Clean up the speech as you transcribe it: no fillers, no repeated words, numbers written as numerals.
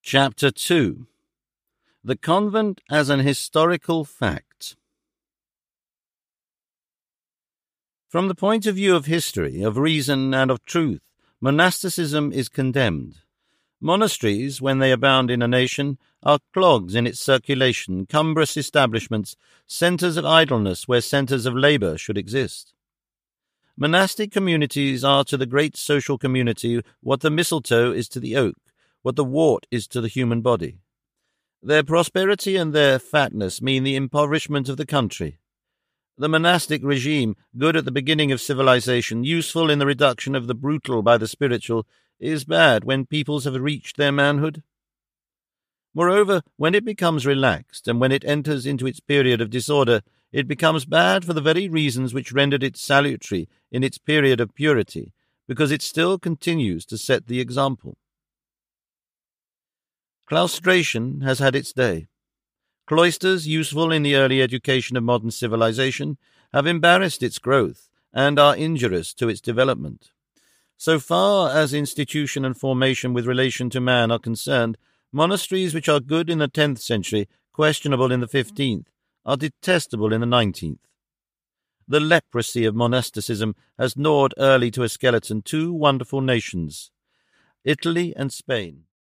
Chapter 2. The Convent as an Historical Fact. From the point of view of history, of reason, and of truth, monasticism is condemned. Monasteries, when they abound in a nation, are clogs in its circulation, cumbrous establishments, centres of idleness where centres of labour should exist. Monastic communities are to the great social community what the mistletoe is to the oak, what the wart is to the human body. Their prosperity and their fatness mean the impoverishment of the country. The monastic regime, good at the beginning of civilization, useful in the reduction of the brutal by the spiritual, is bad when peoples have reached their manhood. Moreover, when it becomes relaxed, and when it enters into its period of disorder, it becomes bad for the very reasons which rendered it salutary in its period of purity, because it still continues to set the example. Claustration has had its day. Cloisters, useful in the early education of modern civilization, have embarrassed its growth and are injurious to its development. So far as institution and formation with relation to man are concerned, monasteries which are good in the 10th century, questionable in the 15th, are detestable in the 19th. The leprosy of monasticism has gnawed early to a skeleton two wonderful nations, Italy and Spain.